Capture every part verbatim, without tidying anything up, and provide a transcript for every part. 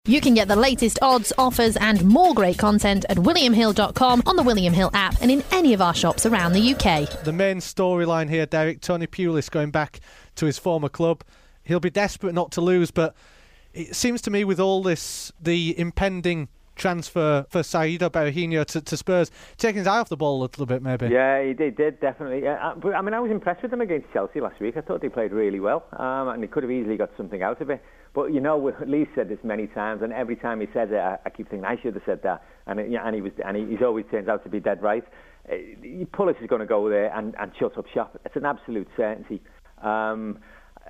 You can get the latest odds, offers and more great content at william hill dot com, on the William Hill app and in any of our shops around the U K. The main storyline here, Derek, Tony Pulis going back to his former club. He'll be desperate not to lose, but it seems to me with all this, the impending transfer for Saido Berahino to, to Spurs, taking his eye off the ball a little bit, maybe. Yeah, he did, did definitely. Yeah, but I mean, I was impressed with them against Chelsea last week. I thought they played really well, um, and they could have easily got something out of it. But you know, Lee said this many times, and every time he says it, I, I keep thinking I should have said that. And it, and he was, and he, he's always turns out to be dead right. Uh, Pulis is going to go there and, and shut up shop. It's an absolute certainty. Um,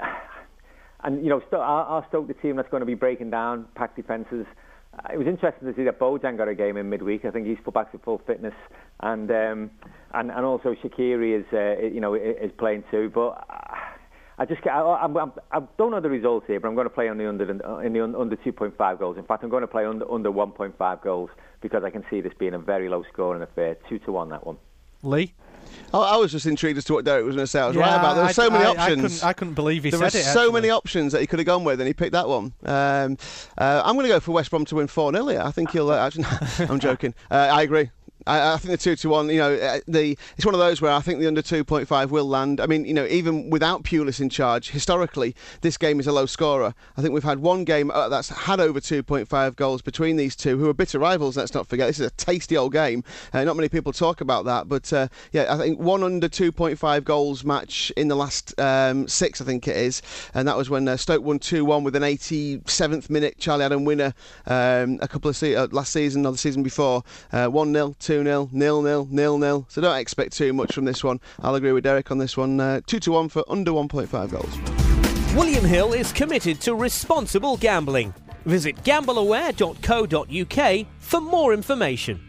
and you know, Sto- our, our Stoke, the team that's going to be breaking down packed defences. Uh, it was interesting to see that Bojan got a game in midweek. I think he's put back to full fitness, and um, and and also Shaqiri is uh, you know is playing too. But I just I, I, I, I don't know the results here, but I'm going to play on the under in the under two point five goals. In fact, I'm going to play under under one point five goals because I can see this being a very low scoring affair. Two to one that one. Lee. Oh, I was just intrigued as to what Derek was going to say. I was yeah, right about there were so I, many I, options. I couldn't, I couldn't believe he there said it. There were so actually. many options that he could have gone with, and he picked that one. Um, uh, I'm going to go for West Brom to win four nil here. I think he'll. Uh, actually, I'm joking. Uh, I agree. I, I think the two to one, you know, uh, the it's one of those where I think the under two point five will land. I mean, you know, even without Pulis in charge, historically, this game is a low scorer. I think we've had one game uh, that's had over two point five goals between these two, who are bitter rivals, let's not forget. This is a tasty old game. Uh, not many people talk about that, but uh, yeah, I think one under two point five goals match in the last um, six, I think it is, and that was when uh, Stoke won two one with an eighty-seventh minute Charlie Adam winner um, a couple of se- uh, last season or the season before. Uh, one nil, two nil, nil nil, nil nil. So don't expect too much from this one. I'll agree with Derek on this one. Uh, two to one for under one point five goals. William Hill is committed to responsible gambling. Visit gamble aware dot co dot uk for more information.